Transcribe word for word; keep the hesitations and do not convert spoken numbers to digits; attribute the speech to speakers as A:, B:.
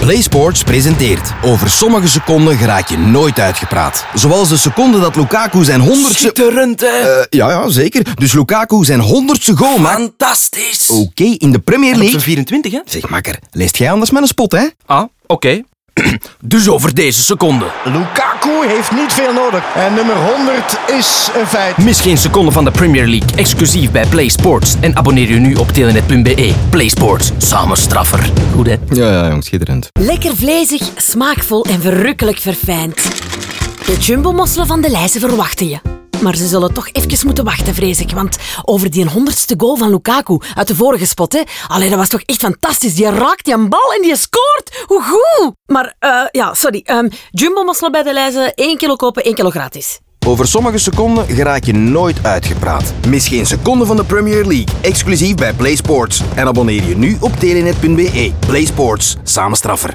A: PlaySports presenteert. Over sommige seconden geraak je nooit uitgepraat. Zoals de seconde dat Lukaku zijn honderdste...
B: Schitterend, hè?
A: Uh, ja, ja, zeker. Dus Lukaku zijn honderdste goal maakt...
B: Fantastisch.
A: Oké, okay, in de Premier League...
B: Op zijn vierentwintig, hè?
A: Zeg, makker, leest jij anders met een spot, hè?
B: Ah, oké. Okay. Dus over deze seconde.
C: Lukaku heeft niet veel nodig. En nummer honderd is een feit.
B: Mis geen seconde van de Premier League. Exclusief bij PlaySports. En abonneer je nu op telenet punt be. PlaySports. Samen straffer. Goed, hè?
A: Ja, ja, jong, schitterend.
D: Lekker vlezig, smaakvol en verrukkelijk verfijnd. De jumbo-mosselen van de Leijzen verwachten je. Maar ze zullen toch even moeten wachten, vrees ik. Want over die honderdste goal van Lukaku uit de vorige spot, hè. Allee, dat was toch echt fantastisch. Die raakt die een bal en die scoort. Hoe goed. Maar, uh, ja, sorry. Um, jumbo-mosselen bij de Leijzen. één kilo kopen, één kilo gratis.
A: Over sommige seconden geraak je nooit uitgepraat. Mis geen seconde van de Premier League. Exclusief bij PlaySports. En abonneer je nu op telenet punt be. PlaySports. Samen straffer.